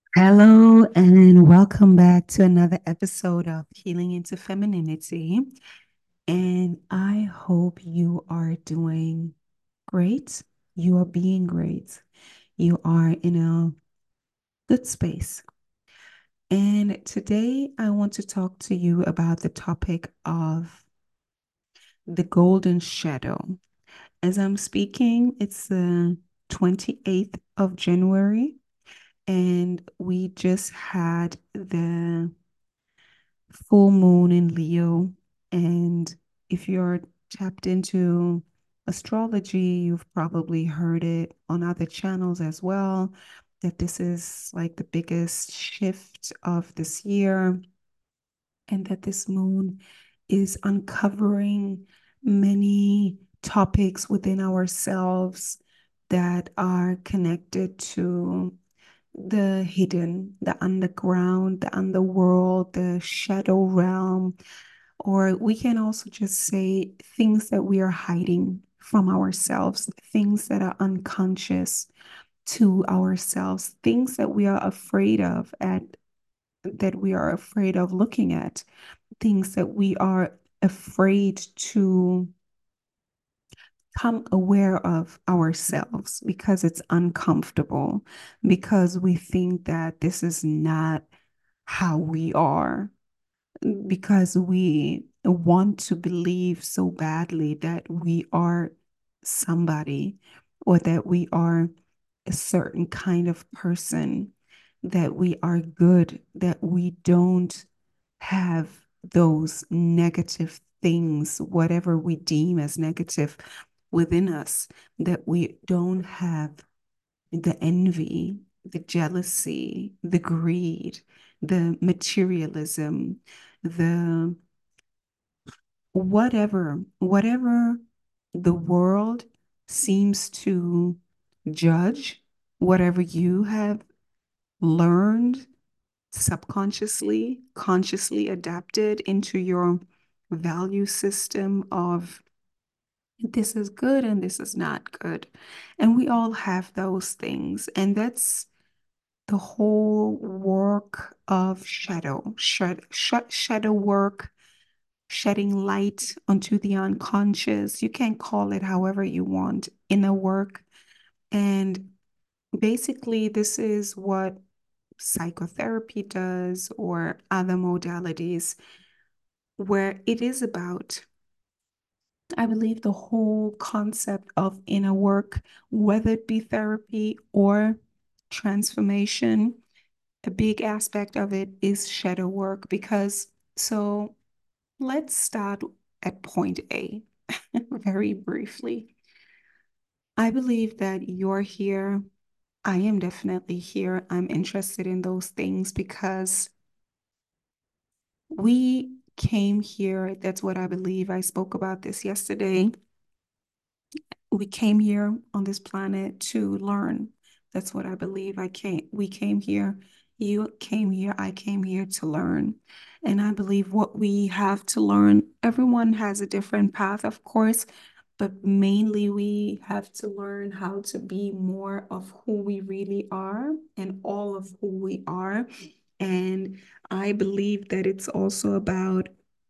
Hello, and welcome back to another episode of Healing into Femininity. And I hope you are doing great. You are being great. You are in a good space. And today I want to talk to you about the topic of the golden shadow. As I'm speaking, it's the 28th of January, and we just had the full moon in Leo. And if you're tapped into astrology, you've probably heard it on other channels as well, that this is like the biggest shift of this year, and that this moon is uncovering many topics within ourselves that are connected to the hidden, the underground, the underworld, the shadow realm, or we can also just say things that we are hiding from ourselves, things that are unconscious to ourselves, things that we are afraid of at that we are afraid of looking at, things that we are afraid to become aware of ourselves because it's uncomfortable, because we think that this is not how we are, because we want to believe so badly that we are somebody, or that we are a certain kind of person, that we are good, that we don't have those negative things, whatever we deem as negative within us, that we don't have the envy, the jealousy, the greed, the materialism, the whatever the world seems to judge, whatever you have learned subconsciously, consciously adapted into your value system of this is good and this is not good. And we all have those things. And that's the whole work of shadow work, shedding light onto the unconscious. You can call it however you want, inner work. And basically, this is what psychotherapy does, or other modalities, where it is about, I believe, the whole concept of inner work, whether it be therapy or transformation. A big aspect of it is shadow work, because so let's start at point A very briefly. I believe that you're here. I am definitely here. I'm interested in those things because we came here. That's what I believe. I spoke about this yesterday. We came here on this planet to learn. That's what I believe. We came here. You came here. I came here to learn. And I believe what we have to learn, everyone has a different path, of course, but mainly we have to learn how to be more of who we really are and all of who we are. And I believe that it's also about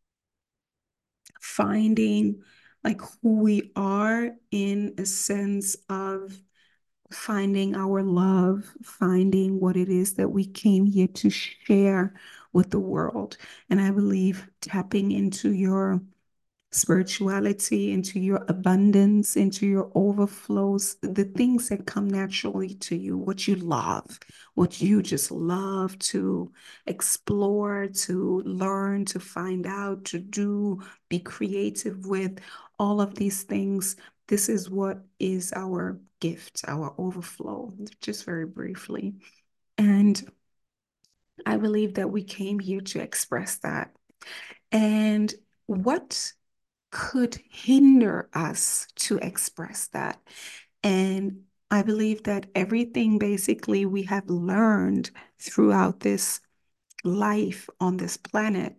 finding like who we are, in a sense of finding our love, finding what it is that we came here to share with the world. And I believe tapping into your spirituality, into your abundance, into your overflows, the things that come naturally to you, what you love, what you just love to explore, to learn, to find out, to do, be creative with, all of these things. This is what is our gift, our overflow, just very briefly. And I believe that we came here to express that. And what could hinder us to express that? And I believe that everything basically we have learned throughout this life on this planet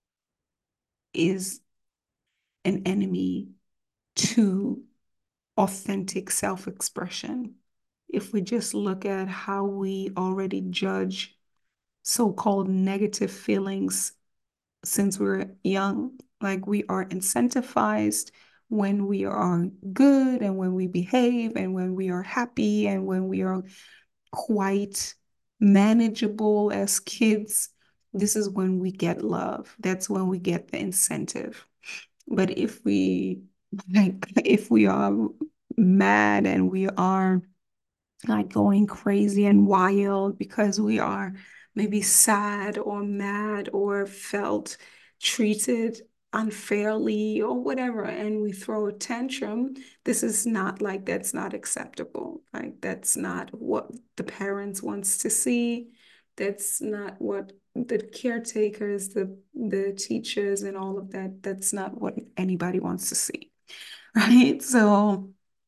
is an enemy to authentic self expression. if we just look at how we already judge so-called negative feelings since we're young. Like we are incentivized when we are good and when we behave and when we are happy and when we are quite manageable as kids. This is when we get love. That's when we get the incentive. But if we like if we are mad and we are like going crazy and wild because we are maybe sad or mad or felt treated unfairly or whatever, and we throw a tantrum, this is not like that's not acceptable. Like that's not what the parents wants to see. That's not what the caretakers, the teachers and all of that, that's not what anybody wants to see. Right? So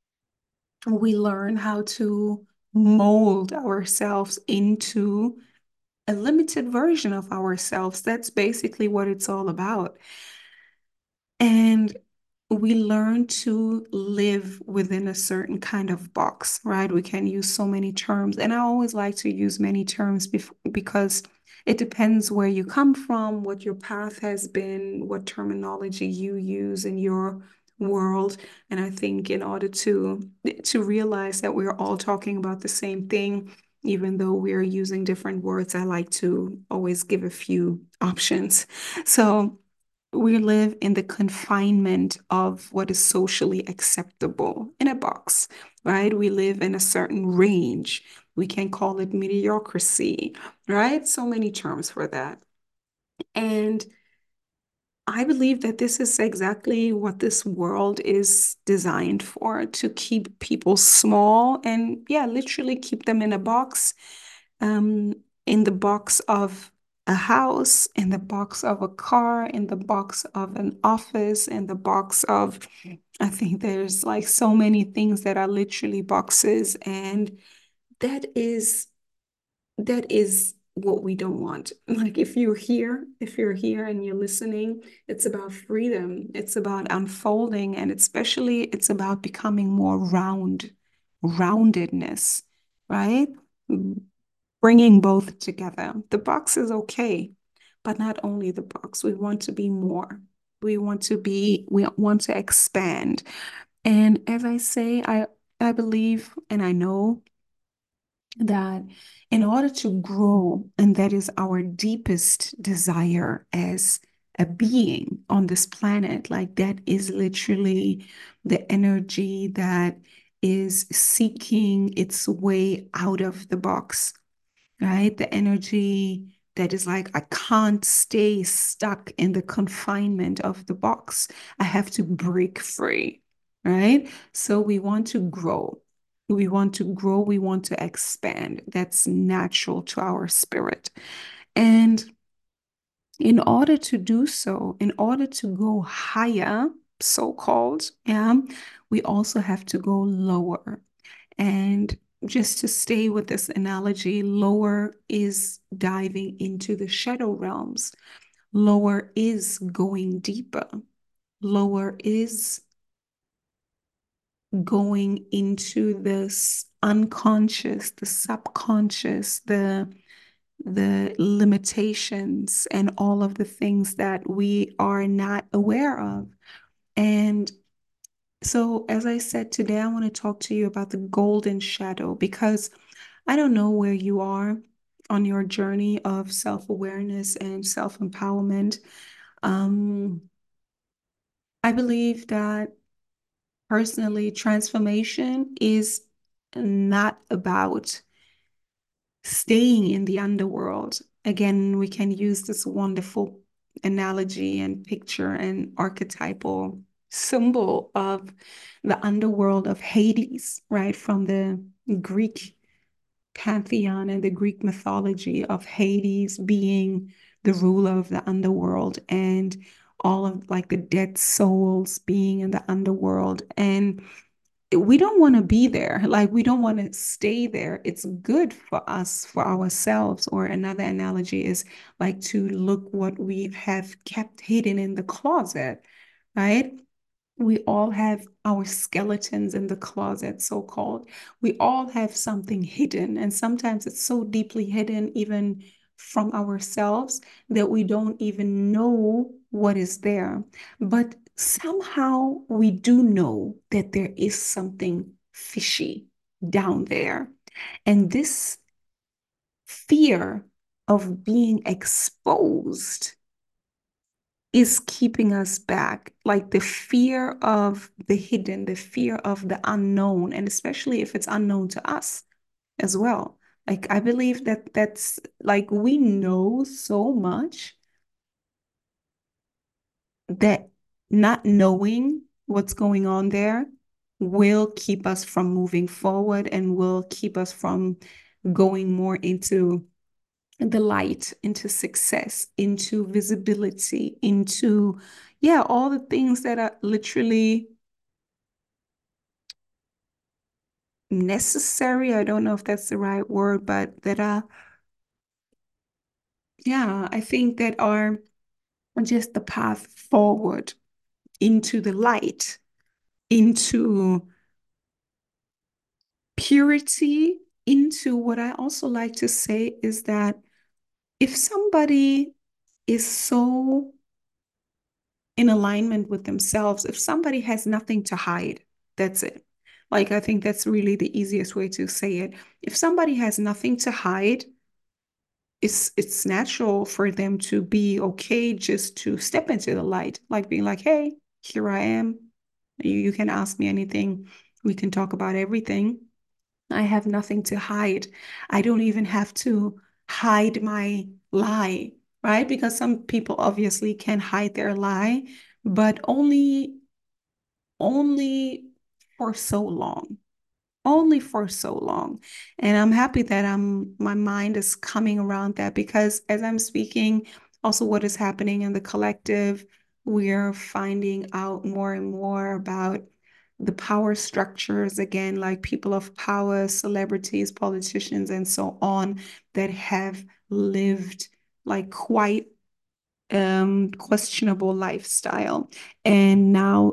we learn how to mold ourselves into a limited version of ourselves. That's basically what it's all about. And we learn to live within a certain kind of box, right? We can use so many terms. And I always like to use many terms because it depends where you come from, what your path has been, what terminology you use in your world. And I think in order to realize that we're all talking about the same thing, even though we're using different words, I like to always give a few options. So we live in the confinement of what is socially acceptable in a box, right? We live in a certain range. We can call it mediocrity, right? So many terms for that. And I believe that this is exactly what this world is designed for, to keep people small and, yeah, literally keep them in a box, um, in the box of a house, in the box of a car, in the box of an office, in the box of, I think there's like so many things that are literally boxes. And that is that is what we don't want. Like if you're here and you're listening, it's about freedom. It's about unfolding, and especially it's about becoming more roundedness, right? Bringing both together. The box is okay, but not only the box. We want to be more. We want to expand. And as I say, I believe and I know that in order to grow, and that is our deepest desire as a being on this planet, like that is literally the energy that is seeking its way out of the box, right? The energy that is like, I can't stay stuck in the confinement of the box. I have to break free, right? So we want to grow. We want to grow. We want to expand. That's natural to our spirit. And in order to do so, in order to go higher, so-called, yeah, we also have to go lower. And just to stay with this analogy, lower is diving into the shadow realms. Lower is going deeper. Lower is going into this unconscious, the subconscious, the limitations and all of the things that we are not aware of. And so, as I said today, I want to talk to you about the golden shadow because I don't know where you are on your journey of self-awareness and self-empowerment. Um, I believe that personally, transformation is not about staying in the underworld. Again, we can use this wonderful analogy and picture and archetypal symbol of the underworld of Hades, right? From the Greek pantheon and the Greek mythology of Hades being the ruler of the underworld and all of like the dead souls being in the underworld. And we don't want to be there. Like we don't want to stay there. It's good for us, for ourselves. Or another analogy is like to look what we have kept hidden in the closet, right? We all have our skeletons in the closet, so called. We all have something hidden, and sometimes it's so deeply hidden, even from ourselves, that we don't even know what is there. But somehow we do know that there is something fishy down there. And this fear of being exposed is keeping us back. Like the fear of the hidden, the fear of the unknown, and especially if it's unknown to us as well. Like I believe that that's like we know so much that not knowing what's going on there will keep us from moving forward and will keep us from going more into the light, into success, into visibility, into, yeah, all the things that are literally necessary. I don't know if that's the right word, but that are, yeah, I think that are just the path forward into the light, into purity, into what I also like to say is that if somebody is so in alignment with themselves, if somebody has nothing to hide, that's it. Like, I think that's really the easiest way to say it. If somebody has nothing to hide, it's natural for them to be okay just to step into the light, like being like, hey, here I am. You can ask me anything. We can talk about everything. I have nothing to hide. I don't even have to hide my lie, right? Because some people obviously can hide their lie, but only for so long. Only for so long. And I'm happy that my mind is coming around that because as I'm speaking, also what is happening in the collective, we're finding out more and more about the power structures again, like people of power, celebrities, politicians, and so on, that have lived like quite questionable lifestyle. And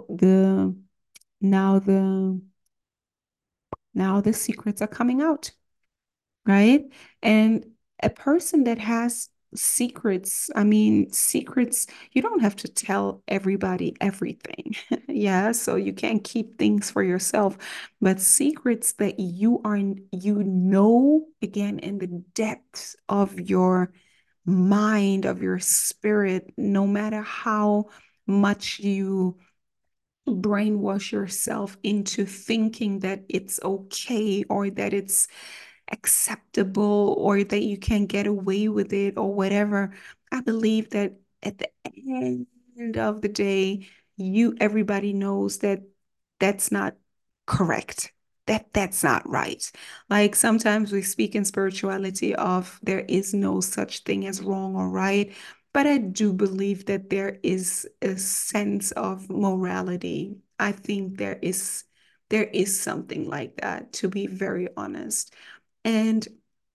now the now the secrets are coming out, right? And a person that has secrets, I mean, secrets, you don't have to tell everybody everything. Yeah, so you can't keep things for yourself, but secrets that you know, again, in the depths of your mind, of your spirit, no matter how much you brainwash yourself into thinking that it's okay or that it's acceptable or that you can get away with it or whatever. I believe that at the end of the day, everybody knows that that's not correct. That's not right. Like sometimes we speak in spirituality of there is no such thing as wrong or right, but I do believe that there is a sense of morality. I think there is something like that, to be very honest. And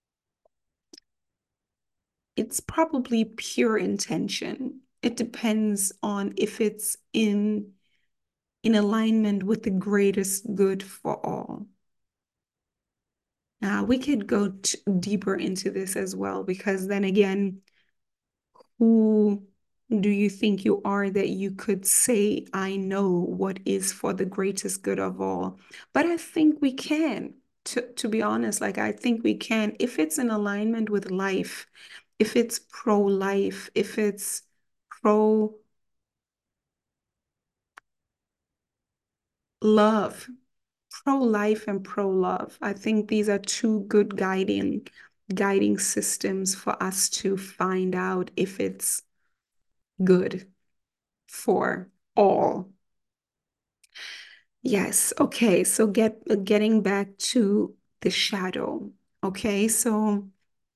it's probably pure intention. It depends on if it's in alignment with the greatest good for all. Now, we could go deeper into this as well, because then again, who do you think you are that you could say, I know what is for the greatest good of all? But I think we can, to be honest, like I think we can, if it's in alignment with life, if it's pro-life, if it's pro-love, pro-life and pro-love. I think these are two good guiding systems for us to find out if it's good for all. Yes. Okay. So getting back to the shadow. Okay. So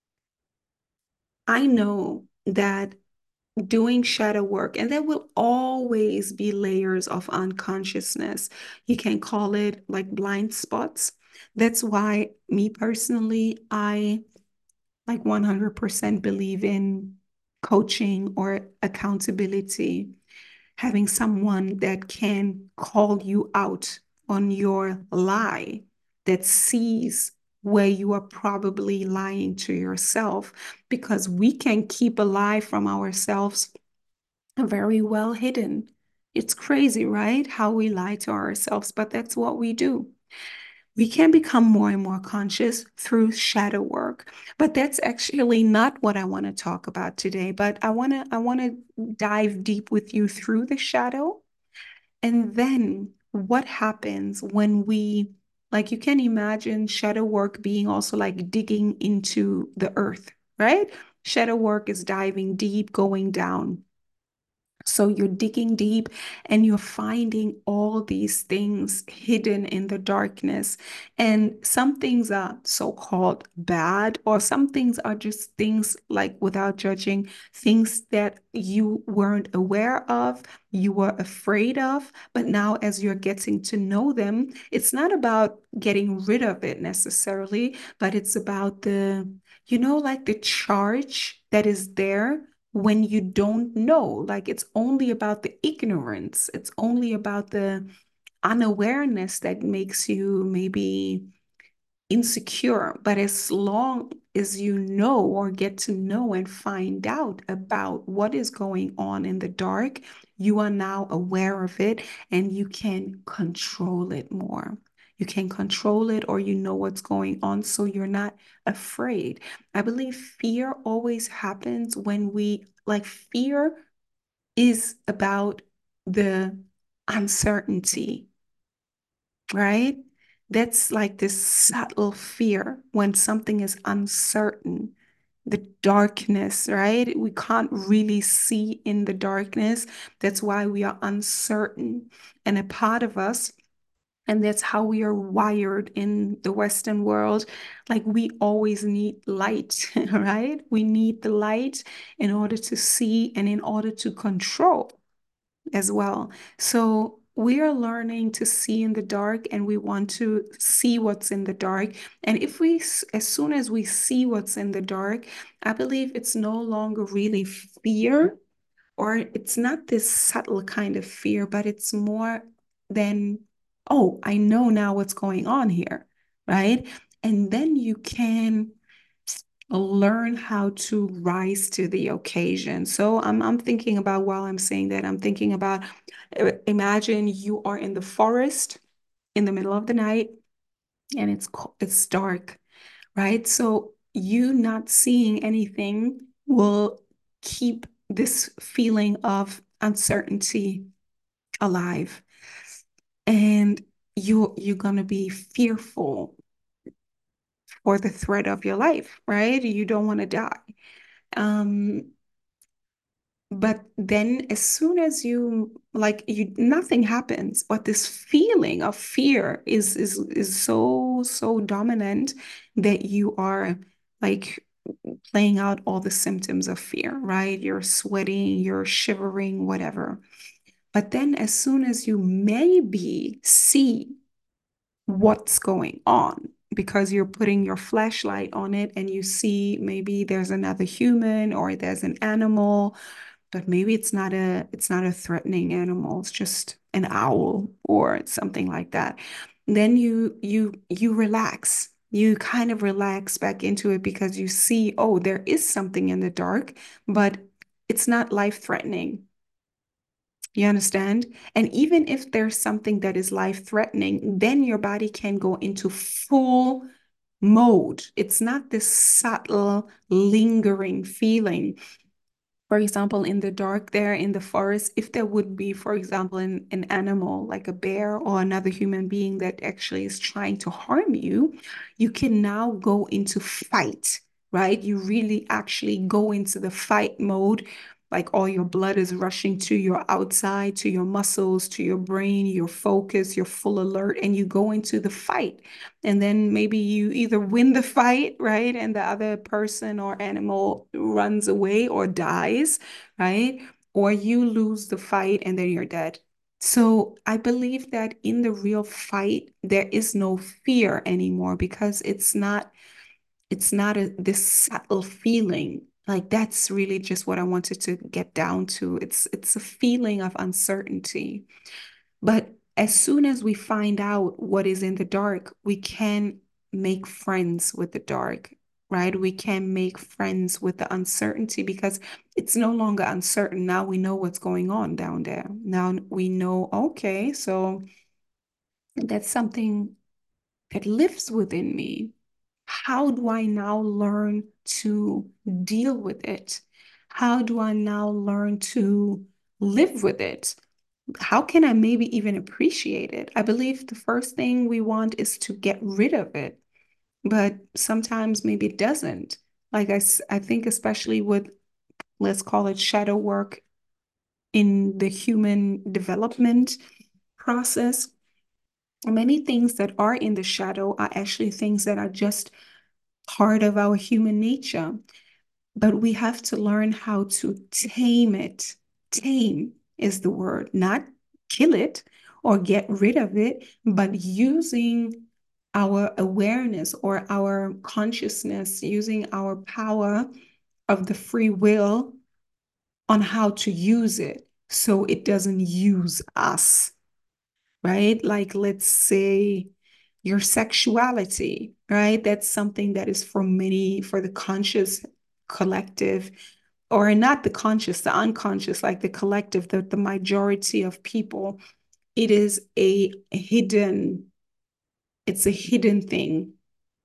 I know that doing shadow work, and there will always be layers of unconsciousness. You can call it like blind spots. That's why me personally, I like 100% believe in coaching or accountability. having someone that can call you out on your lie, that sees where you are probably lying to yourself, because we can keep a lie from ourselves very well hidden. It's crazy, right? How we lie to ourselves, but that's what we do. We can become more and more conscious through shadow work, but that's actually not what I want to talk about today. But I want to dive deep with you through the shadow, and then what happens when we, like, you can imagine shadow work being also like digging into the earth, right? Shadow work is diving deep, going down. So you're digging deep and you're finding all these things hidden in the darkness. And some things are so-called bad, or some things are just things, like, without judging, things that you weren't aware of, you were afraid of. But now, as you're getting to know them, it's not about getting rid of it necessarily, but it's about like the charge that is there when you don't know. Like, it's only about the ignorance, it's only about the unawareness that makes you maybe insecure. But as long as you know, or get to know and find out about what is going on in the dark, you are now aware of it and you can control it more. You can control it, or you know what's going on, so you're not afraid. I believe fear always happens when fear is about the uncertainty, right? That's like this subtle fear when something is uncertain, the darkness, right? We can't really see in the darkness. That's why we are uncertain. And a part of us, and that's how we are wired in the Western world. Like, we always need light, right? We need the light in order to see and in order to control as well. So we are learning to see in the dark, and we want to see what's in the dark. And as soon as we see what's in the dark, I believe it's no longer really fear, or it's not this subtle kind of fear, but it's more than, oh, I know now what's going on here, right? And then you can learn how to rise to the occasion. So I'm thinking about, while I'm saying that, I'm thinking about, imagine you are in the forest in the middle of the night, and it's dark, right? So you not seeing anything will keep this feeling of uncertainty alive, and you're going to be fearful for the threat of your life, right? You don't want to die. Um, But then as soon as nothing happens, but this feeling of fear is so dominant that you are, like, playing out all the symptoms of fear, right? You're sweating, you're shivering, whatever. But then as soon as you maybe see what's going on, because you're putting your flashlight on it and you see maybe there's another human or there's an animal, but maybe it's not a threatening animal, it's just an owl or something like that. Then you relax. You kind of relax back into it because you see, oh, there is something in the dark, but it's not life threatening. You understand? And even if there's something that is life threatening, then your body can go into full mode. It's not this subtle, lingering feeling. For example, in the dark there in the forest, if there would be, for example, an animal like a bear or another human being that actually is trying to harm you, you can now go into fight, right? You really actually go into the fight mode. Like, all your blood is rushing to your outside, to your muscles, to your brain, your focus, your full alert, and you go into the fight. And then maybe you either win the fight, right? And the other person or animal runs away or dies, right? Or you lose the fight and then you're dead. So I believe that in the real fight, there is no fear anymore, because it's not this subtle feeling. Like that's really just what I wanted to get down to. It's a feeling of uncertainty. But as soon as we find out what is in the dark, we can make friends with the dark, right? We can make friends with the uncertainty because it's no longer uncertain. Now we know what's going on down there. Now we know, okay, so that's something that lives within me. How do I now learn to deal with it? How do I now learn to live with it? How can I maybe even appreciate it? I believe the first thing we want is to get rid of it, but sometimes maybe it doesn't. Like I think especially with, let's call it shadow work in the human development process, many things that are in the shadow are actually things that are just part of our human nature. But we have to learn how to tame it. Tame is the word, not kill it or get rid of it, but using our awareness or our consciousness, using our power of the free will on how to use it so it doesn't use us, right? Like, let's say your sexuality, right? That's something that is for many, for the conscious collective, or not the conscious, the unconscious, like the collective, the majority of people. It is a hidden, it's a hidden thing.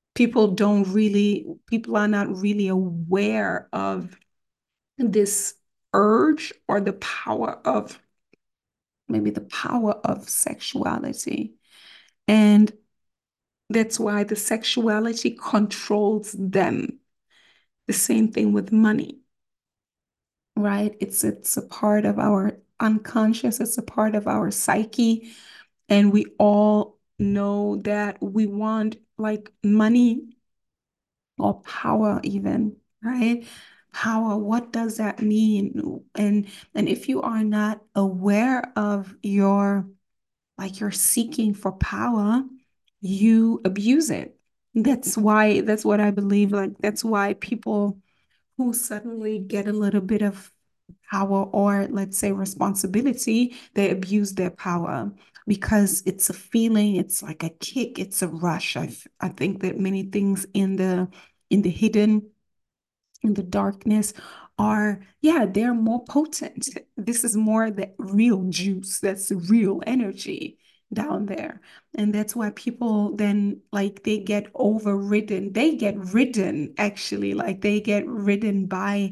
People are not really aware of this urge or the power of, maybe the power of sexuality. And that's why the sexuality controls them. The same thing with money, right? It's a part of our unconscious, it's a part of our psyche, and we all know that we want like money or power even, right? Power, what does that mean? And if you are not aware of your, like you're seeking for power, you abuse it. That's what I believe. Like, that's why people who suddenly get a little bit of power or, let's say, responsibility, they abuse their power because it's a feeling, it's like a kick, it's a rush. I think that many things in the hidden, in the darkness are, yeah, they're more potent. This is more the real juice, that's the real energy down there. And that's why people then, like, they get overridden. They get ridden, actually, like they get ridden by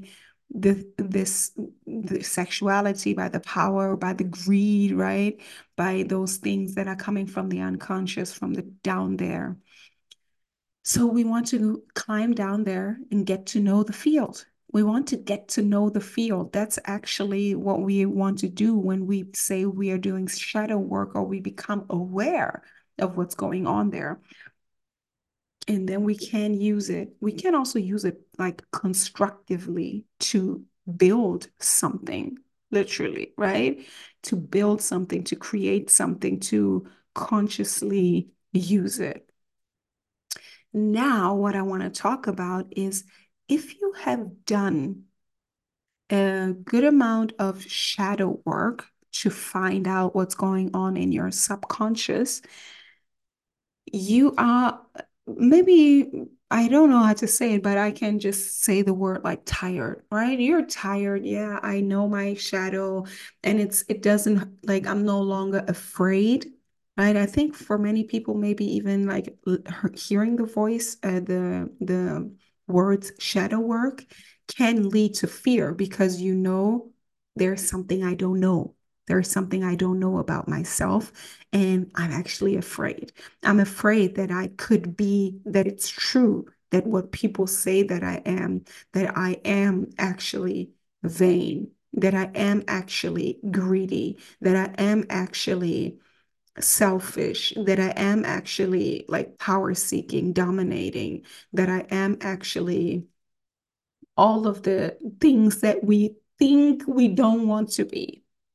the sexuality, by the power, by the greed, right? By those things that are coming from the unconscious, from the down there. So we want to climb down there and get to know the field. We want to get to know the field. That's actually what we want to do when we say we are doing shadow work or we become aware of what's going on there. And then we can use it. We can also use it like constructively to build something, literally, right? To build something, to create something, to consciously use it. Now, what I want to talk about is if you have done a good amount of shadow work to find out what's going on in your subconscious, you are, maybe, I don't know how to say it, but I can just say the word like tired, right? You're tired. Yeah, I know my shadow, and it doesn't, like, I'm no longer afraid, right? I think for many people, maybe even like hearing the voice, the words shadow work can lead to fear because you know there's something I don't know. There's something I don't know about myself, and I'm actually afraid. I'm afraid that I could be, that it's true that what people say that I am actually vain, that I am actually greedy, that I am actually selfish, that I am actually like power seeking, dominating, that I am actually all of the things that we think we don't want to be.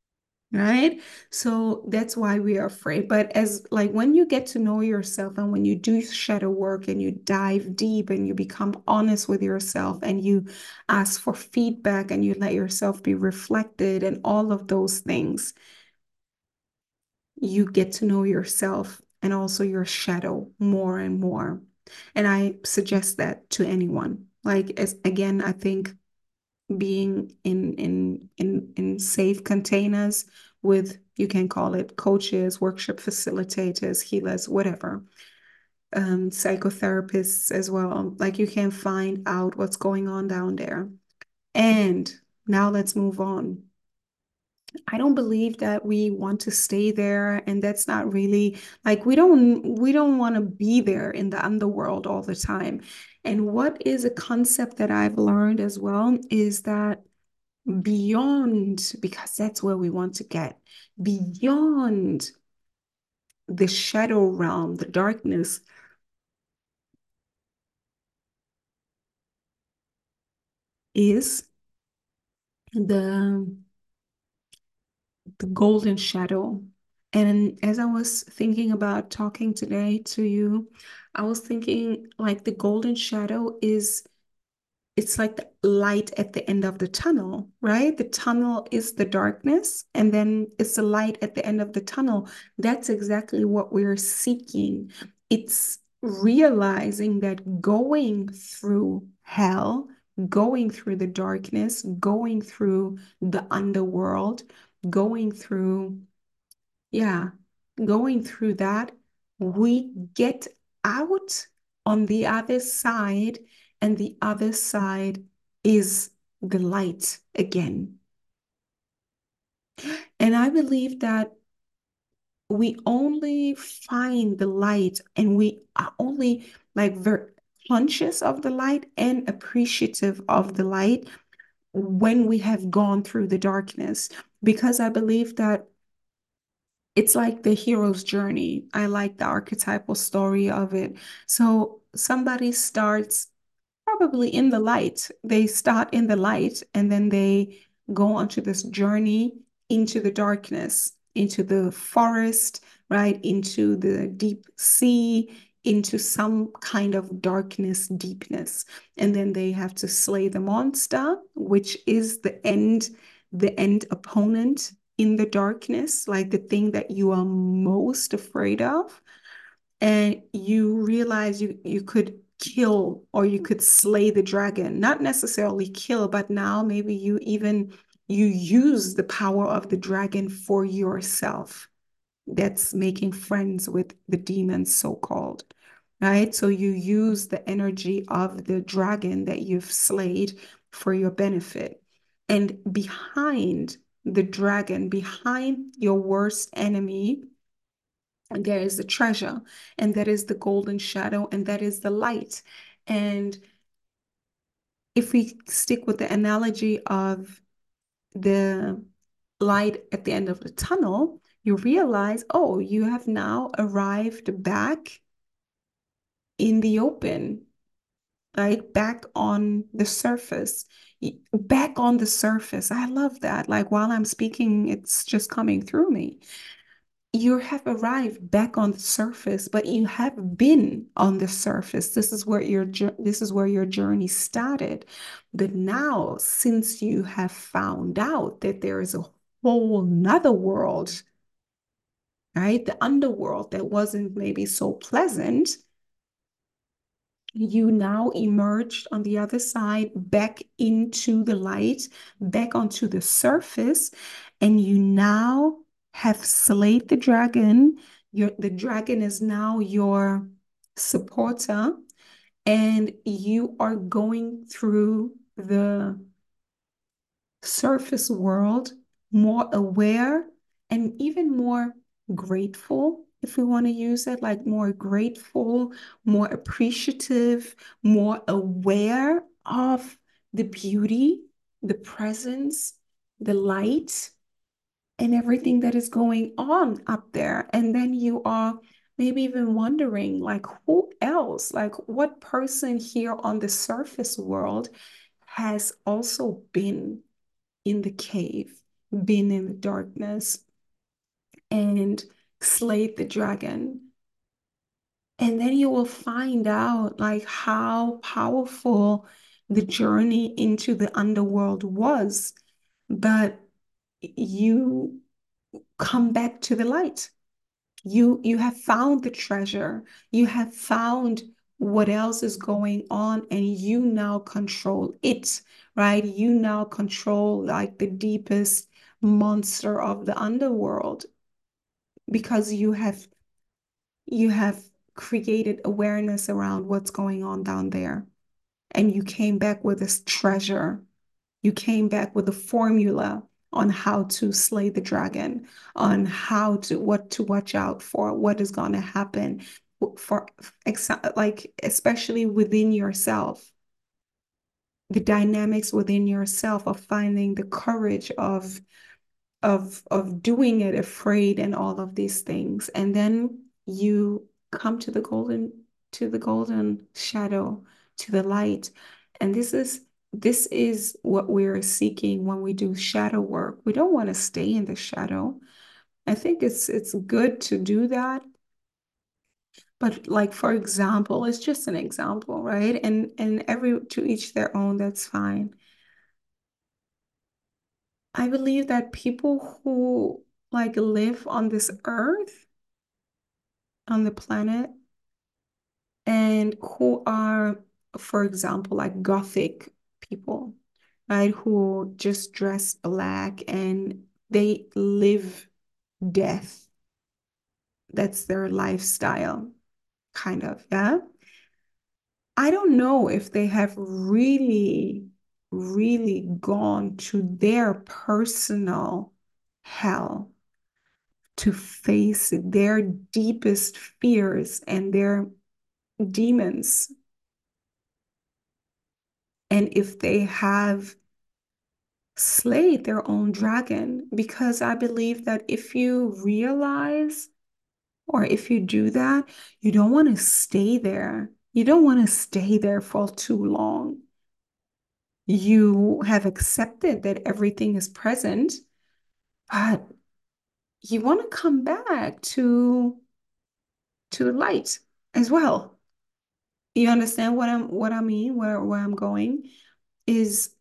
right? So that's why we are afraid. But as like when you get to know yourself and when you do shadow work and you dive deep and you become honest with yourself and you ask for feedback and you let yourself be reflected and all of those things, you get to know yourself and also your shadow more and more. And I suggest that to anyone. Like as again, I think being in safe containers with, you can call it coaches, workshop facilitators, healers, whatever, psychotherapists as well. Like you can find out what's going on down there. And now let's move on. I don't believe that we want to stay there, and that's not really like we don't want to be there in the underworld all the time. And what is a concept that I've learned as well is that beyond, because that's where we want to get, beyond the shadow realm, the darkness, is the the golden shadow. And as I was thinking about talking today to you, I was thinking like the golden shadow is, it's like the light at the end of the tunnel, right? The tunnel is the darkness, and then it's the light at the end of the tunnel. That's exactly what we're seeking. It's realizing that going through hell, going through the darkness, going through the underworld, going through, yeah, going through that, we get out on the other side, and the other side is the light again. And I believe that we only find the light and we are only like very conscious of the light and appreciative of the light when we have gone through the darkness. Because I believe that it's like the hero's journey. I like the archetypal story of it. So somebody starts probably in the light. They start in the light and then they go onto this journey into the darkness, into the forest, right? Into the deep sea, into some kind of darkness, deepness. And then they have to slay the monster, which is the end opponent in the darkness, like the thing that you are most afraid of. And you realize you could kill or you could slay the dragon, not necessarily kill, but now maybe you use the power of the dragon for yourself. That's making friends with the demons, so-called, right? So you use the energy of the dragon that you've slayed for your benefit. And behind the dragon, behind your worst enemy, and there is the treasure, and that is the golden shadow, and that is the light. And if we stick with the analogy of the light at the end of the tunnel, you realize, oh, you have now arrived back in the open, like back on the surface. Back on the surface. I love that. Like while I'm speaking, it's just coming through me. You have arrived back on the surface, but you have been on the surface. This is where your journey started. But now, since you have found out that there is a whole nother world, right? The underworld that wasn't maybe so pleasant, you now emerged on the other side back into the light, back onto the surface, and you now have slayed the dragon. The dragon is now your supporter, and you are going through the surface world more aware and even more grateful, if we want to use it, like more grateful, more appreciative, more aware of the beauty, the presence, the light, and everything that is going on up there. And then you are maybe even wondering, like, who else, like, what person here on the surface world has also been in the cave, been in the darkness and slayed the dragon. And then you will find out like how powerful the journey into the underworld was. But you come back to the light. You have found the treasure. You have found what else is going on, and you now control it, right? You now control like the deepest monster of the underworld because you have created awareness around what's going on down there. And you came back with this treasure. You came back with a formula on how to slay the dragon, on how to what to watch out for, what is going to happen for like especially within yourself, the dynamics within yourself of finding the courage of doing it afraid and all of these things. And then you come to the golden shadow, to the light. And this is what we're seeking when we do shadow work. We don't want to stay in the shadow. I think it's good to do that. But like for example, it's just an example, right? And every to each their own, that's fine. I believe that people who like live on this earth, on the planet, and who are, for example, like Gothic people, right? Who just dress black and they live death. That's their lifestyle, kind of, yeah. I don't know if they have really, really gone to their personal hell to face their deepest fears and their demons. And if they have slayed their own dragon, because I believe that if you realize or if you do that, you don't want to stay there. You don't want to stay there for too long. You have accepted that everything is present, but you want to come back to the light as well. You understand what I mean, where I'm going is,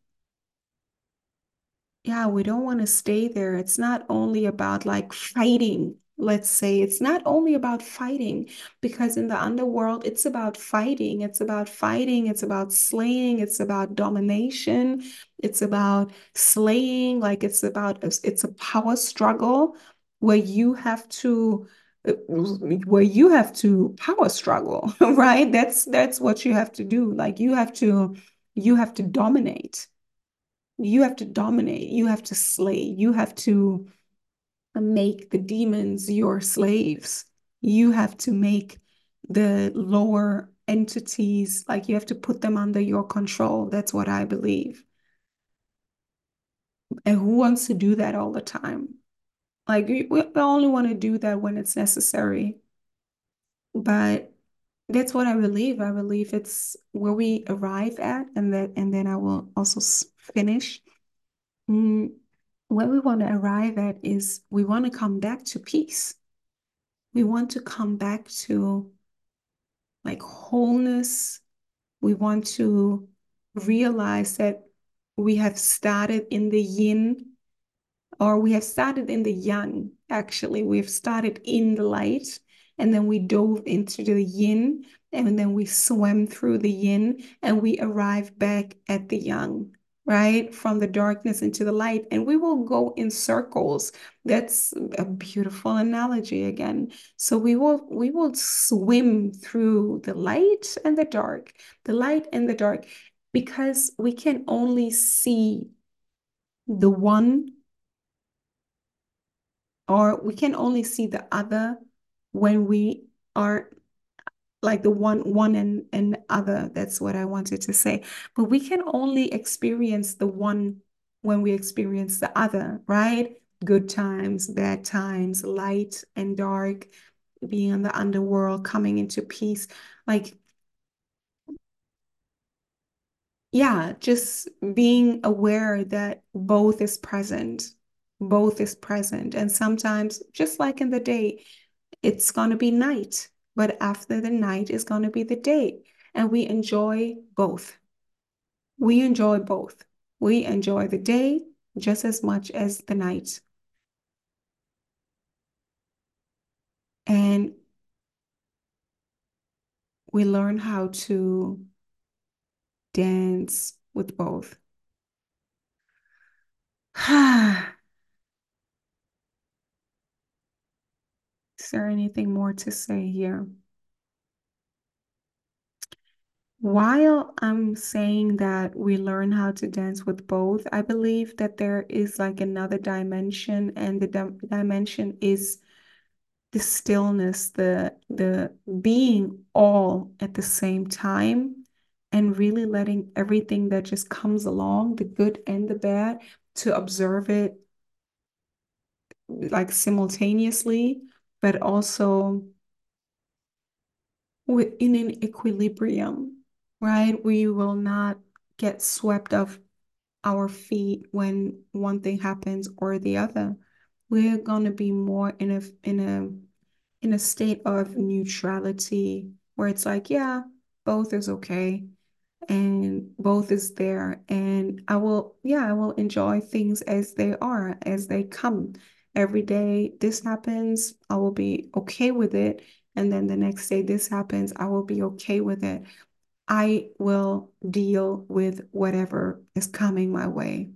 yeah, we don't want to stay there. It's not only about like fighting. Let's say it's not only about fighting, because in the underworld, it's about fighting. It's about fighting. It's about slaying. It's about domination. It's about slaying. Like it's a power struggle where you have to power struggle, right? That's what you have to do. Like you have to dominate. You have to dominate, you have to slay, you have to make the demons your slaves. You have to make the lower entities, like you have to put them under your control. That's what I believe. And who wants to do that all the time? Like we only want to do that when it's necessary. But that's what I believe. I believe it's where we arrive at, and then I will also finish. Mm, where we want to arrive at is we want to come back to peace. We want to come back to like wholeness. We want to realize that we have started in the yin, or we have started in the yang, actually. We've started in the light, and then we dove into the yin, and then we swam through the yin, and we arrived back at the yang, right? From the darkness into the light, and we will go in circles. That's a beautiful analogy again. So we will swim through the light and the light and the dark, because we can only see the one, or we can only see the other when we are like the one and other. That's what I wanted to say. But we can only experience the one when we experience the other, right? Good times, bad times, light and dark, being in the underworld, coming into peace. Like, yeah, just being aware that both is present. both is present. And sometimes, just like in the day, it's going to be night, but after the night is going to be the day. And we enjoy both. We enjoy both. We enjoy the day just as much as the night. And we learn how to dance with both. Is there anything more to say here? While I'm saying that we learn how to dance with both, I believe that there is like another dimension, and the dimension is the stillness, the being all at the same time, and really letting everything that just comes along, the good and the bad, to observe it like simultaneously, but also in an equilibrium, right? We will not get swept off our feet when one thing happens or the other. We're going to be more in a state of neutrality where it's like, yeah, both is okay and both is there. And I will enjoy things as they are, as they come. Every day this happens, I will be okay with it. And then the next day this happens, I will be okay with it. I will deal with whatever is coming my way,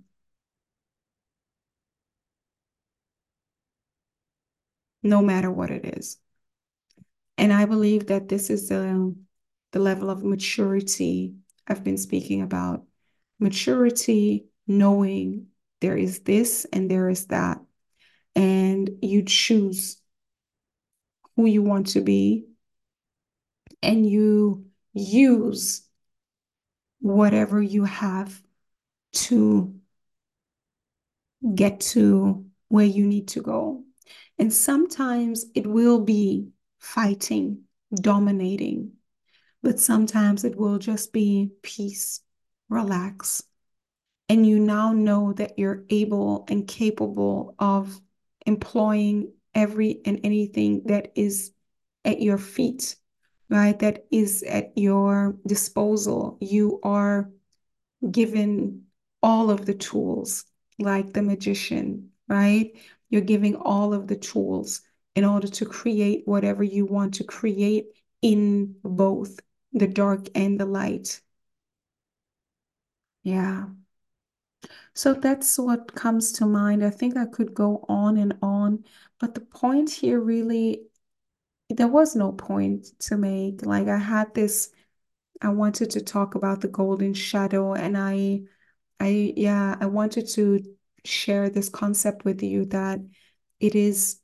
no matter what it is. And I believe that this is the level of maturity I've been speaking about. Maturity, knowing there is this and there is that, and you choose who you want to be, and you use whatever you have to get to where you need to go. And sometimes it will be fighting, dominating, but sometimes it will just be peace, relax. And you now know that you're able and capable of employing every and anything that is at your feet, right? That is at your disposal. You are given all of the tools, like the magician, right? You're giving all of the tools in order to create whatever you want to create in both the dark and the light. Yeah. So that's what comes to mind. I think I could go on and on, but the point here really, there was no point to make. Like I wanted to talk about the golden shadow, and yeah, I wanted to share this concept with you that it is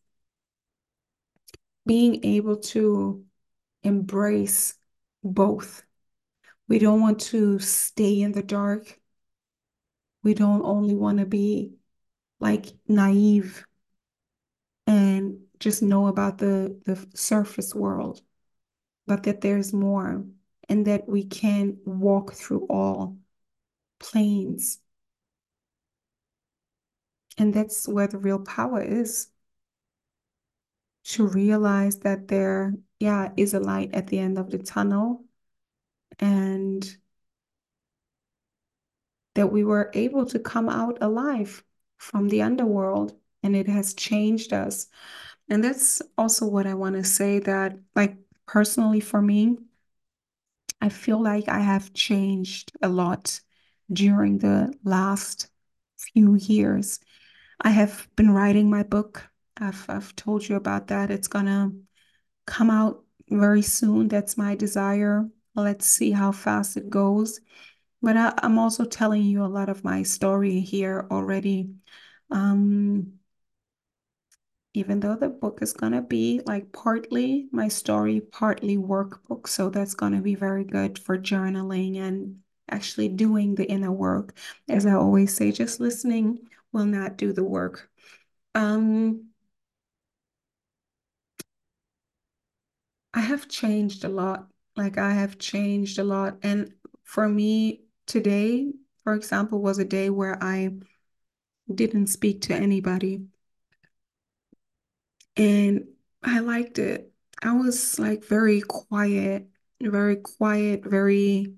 being able to embrace both. We don't want to stay in the dark. We don't only want to be like naive and just know about the surface world, but that there's more, and that we can walk through all planes. And that's where the real power is, to realize that there, yeah, is a light at the end of the tunnel, and that we were able to come out alive from the underworld, and it has changed us. And that's also what I want to say, that, like, personally for me, I feel like I have changed a lot during the last few years. I have been writing my book. I've told you about that. It's gonna come out very soon. That's my desire. Let's see how fast it goes. But I'm also telling you a lot of my story here already. Um, Even though the book is going to be like partly my story, partly workbook. So that's going to be very good for journaling and actually doing the inner work. As I always say, just listening will not do the work. Um, I have changed a lot. Like, I have changed a lot. And for me, today, for example, was a day where I didn't speak to anybody. And I liked it. I was like very quiet, very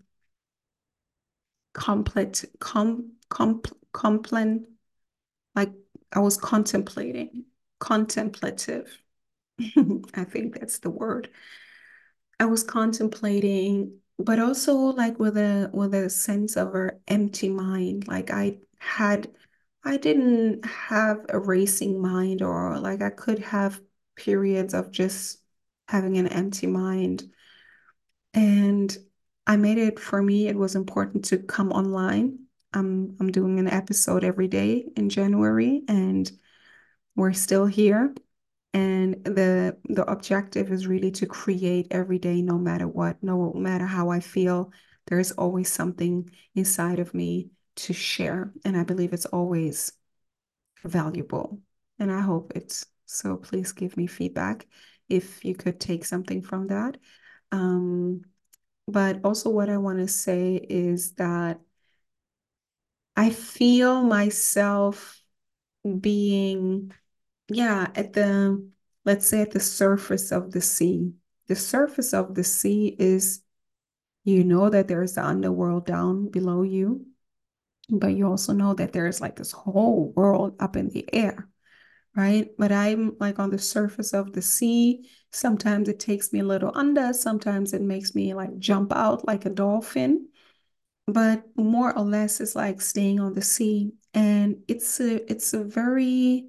complex, complen, like I was contemplative. I think that's the word. I was contemplating, but also like with a sense of an empty mind. Like I didn't have a racing mind, or like I could have periods of just having an empty mind. And I made it for me, it was important to come online. I'm doing an episode every day in January, and we're still here. And the objective is really to create every day, no matter what, no matter how I feel. There's always something inside of me to share. And I believe it's always valuable. And I hope it's so. Please give me feedback if you could take something from that. Um, but also, what I want to say is that I feel myself being, yeah, let's say at the surface of the sea. The surface of the sea is, you know, that there's the underworld down below you, but you also know that there's like this whole world up in the air, right? But I'm like on the surface of the sea. Sometimes it takes me a little under, sometimes it makes me like jump out like a dolphin, but more or less it's like staying on the sea. And it's a very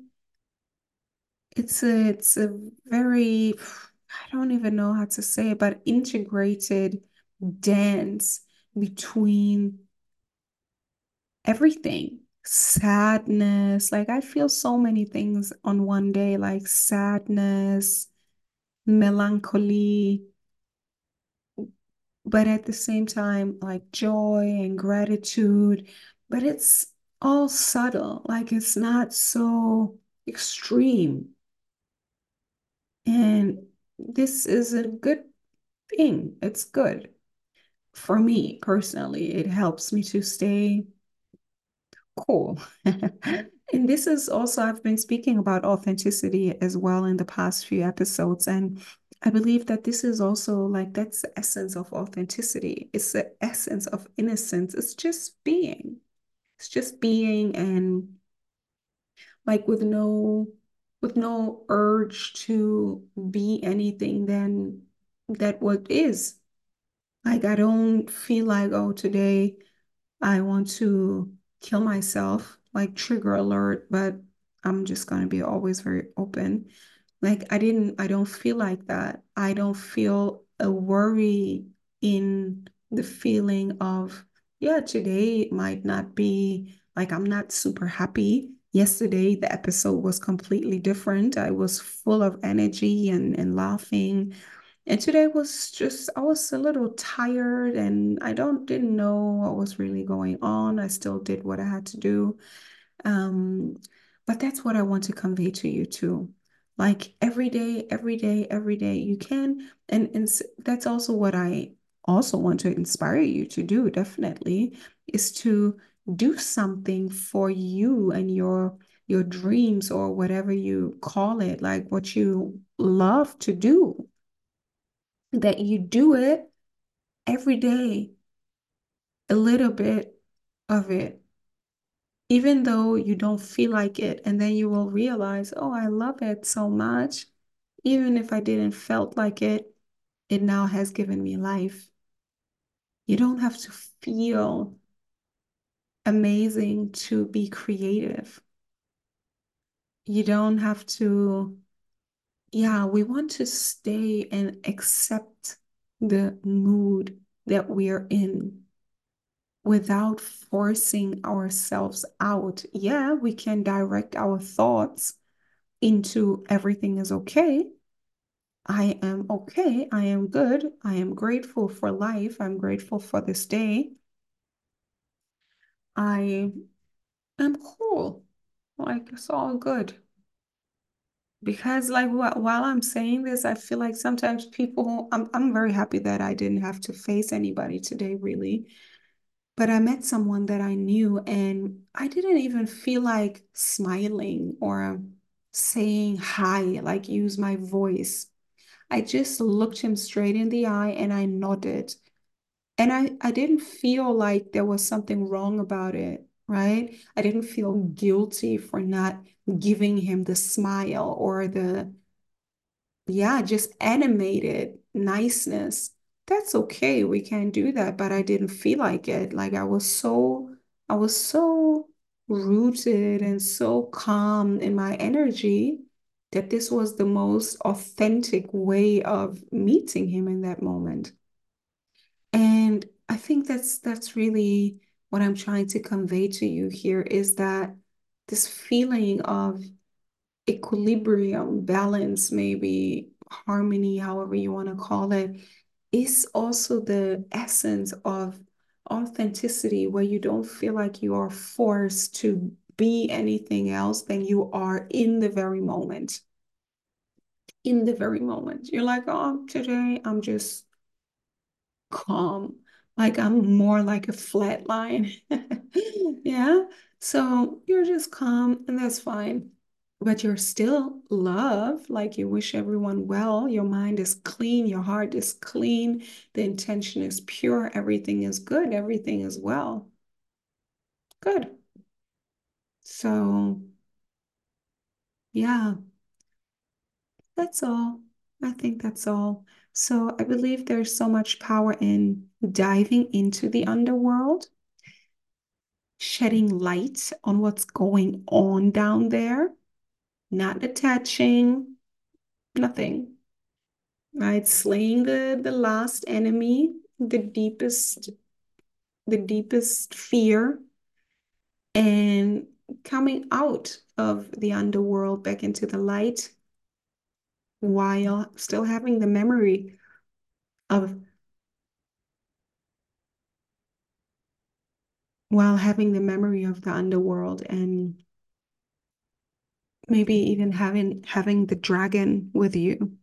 it's a very, I don't even know how to say it, but integrated dance between everything. Sadness, like I feel so many things on one day, like sadness, melancholy, but at the same time, like joy and gratitude. But it's all subtle, like it's not so extreme. And this is a good thing. It's good for me personally. It helps me to stay cool. And this is also, I've been speaking about authenticity as well in the past few episodes. And I believe that this is also like, that's the essence of authenticity. It's the essence of innocence. It's just being. It's just being, and like with no urge to be anything than that what is. Like I don't feel like, oh, today I want to kill myself, like trigger alert, but I'm just gonna be always very open. Like I don't feel like that. I don't feel a worry in the feeling of, yeah, today it might not be like I'm not super happy. Yesterday, the episode was completely different. I was full of energy and laughing. And today was just, I was a little tired and I didn't know what was really going on. I still did what I had to do. Um, but that's what I want to convey to you too. Like every day you can. That's also what I also want to inspire you to do, definitely, is to do something for you and your dreams or whatever you call it, like what you love to do, that you do it every day, a little bit of it, even though you don't feel like it. And then you will realize, oh, I love it so much. Even if I didn't felt like it now has given me life. You don't have to feel amazing to be creative. You don't have to, yeah, we want to stay and accept the mood that we are in without forcing ourselves out. Yeah, we can direct our thoughts into everything is okay. I am okay. I am good. I am grateful for life. I'm grateful for this day. I am cool. Like it's all good. Because like while I'm saying this, I feel like sometimes I'm very happy that I didn't have to face anybody today, really. But I met someone that I knew, and I didn't even feel like smiling or saying hi, like use my voice. I just looked him straight in the eye and I nodded. And I didn't feel like there was something wrong about it, right? I didn't feel guilty for not giving him the smile or the, yeah, just animated niceness. That's okay. We can do that, but I didn't feel like it. Like I was so rooted and so calm in my energy that this was the most authentic way of meeting him in that moment. And I think that's really what I'm trying to convey to you here is that this feeling of equilibrium, balance, maybe harmony, however you want to call it, is also the essence of authenticity, where you don't feel like you are forced to be anything else than you are in the very moment. In the very moment. You're like, oh, today I'm just calm. Like I'm more like a flat line. Yeah. So you're just calm and that's fine. But you're still love, like you wish everyone well. Your mind is clean, your heart is clean, the intention is pure, everything is good, everything is well. Good. So, yeah, that's all. I think that's all. So, I believe there's so much power in diving into the underworld, shedding light on what's going on down there, not attaching, nothing, right? Slaying the last enemy, the deepest fear, and coming out of the underworld back into the light while still having the memory of while having the memory of the underworld and maybe even having the dragon with you.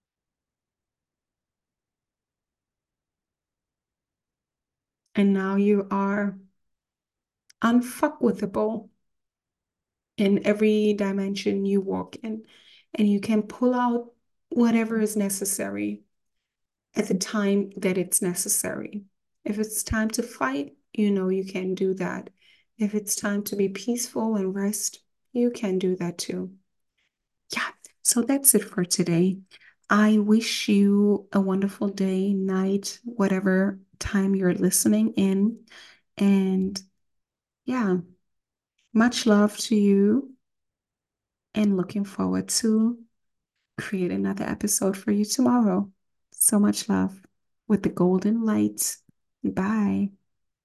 And now you are unfuckwithable in every dimension you walk in, and you can pull out whatever is necessary at the time that it's necessary. If it's time to fight, you know you can do that. If it's time to be peaceful and rest, you can do that too. Yeah, so that's it for today. I wish you a wonderful day, night, whatever time you're listening in. And yeah, much love to you and looking forward to create another episode for you tomorrow. So much love with the golden light. Bye.